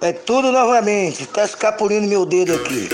É tudo novamente, tá escapulindo meu dedo aqui.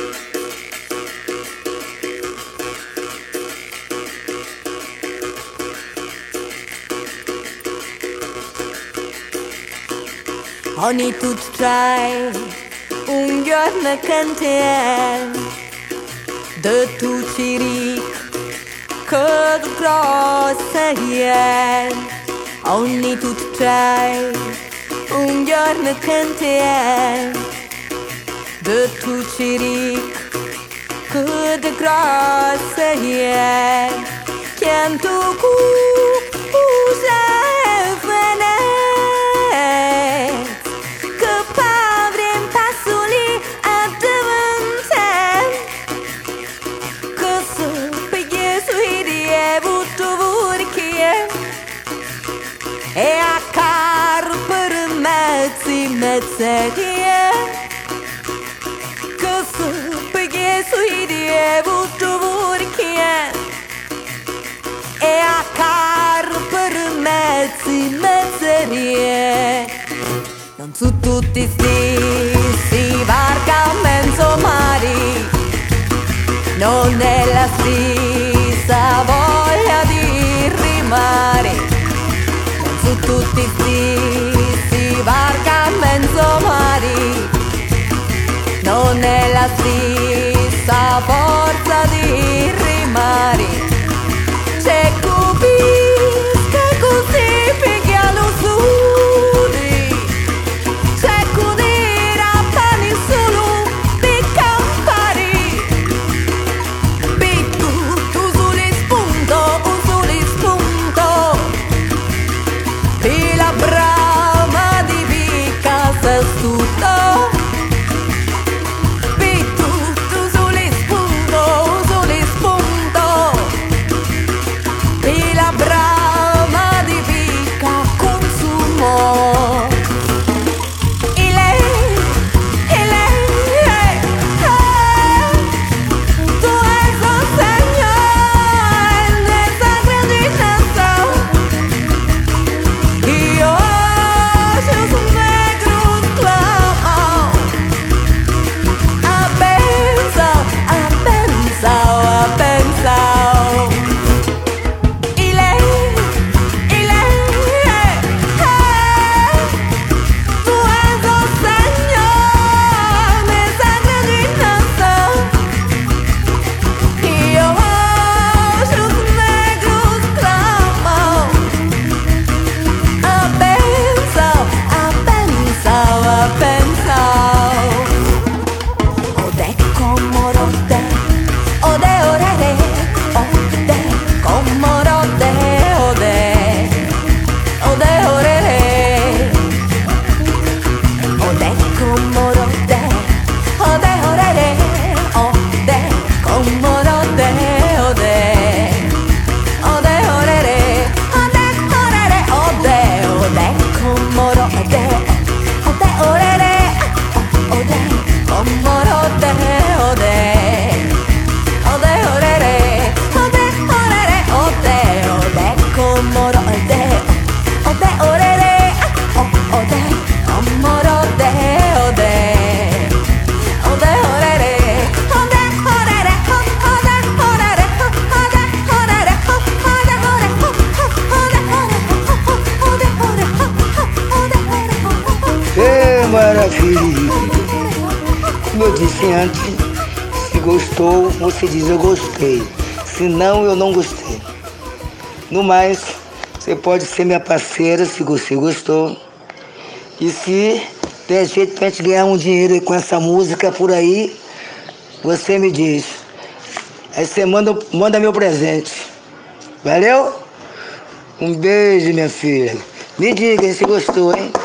Ogni tutto trai un giorno cantiere de tu ci ric che grossa è. Ogni tutto trai un giorno cantiere de tu ci ric che grossa è. Chianto cusa e a caro per mezzeria che perché sui die butto burchie e a caro per mezzeria non su tutti si varca mezzo mari non è la stessa voglia di rimare su tutti si varca mezzo mari non è la stessa forza di rimari c'è capisca così picchialo su c'è cudira pani solo di campari picco tu soli spunto un soli spunto e la brama di picca sestuto Pitu, tu soli spunto e la brama di picca consumo e lei, tu hai un segno nella grandinanza io sono un negro clamo a pensar e lei, tu hai un segno nella grandinanza io sono un negro clamo a pensar Ode comorote Ode orere Ode comorote Ode orere Ode comorote Ode orere Ode comorote Ode orere Ode comorote Ode orere Ode comorote Ode orere comorote Ode orere comorote Maravilha! Como eu disse antes, se gostou, você diz eu gostei. Se não, eu não gostei. No mais, você pode ser minha parceira se você gostou. E se tem jeito pra gente ganhar um dinheiro com essa música por aí, você me diz. Aí você manda meu presente. Valeu? Um beijo, minha filha. Me diga se gostou, hein?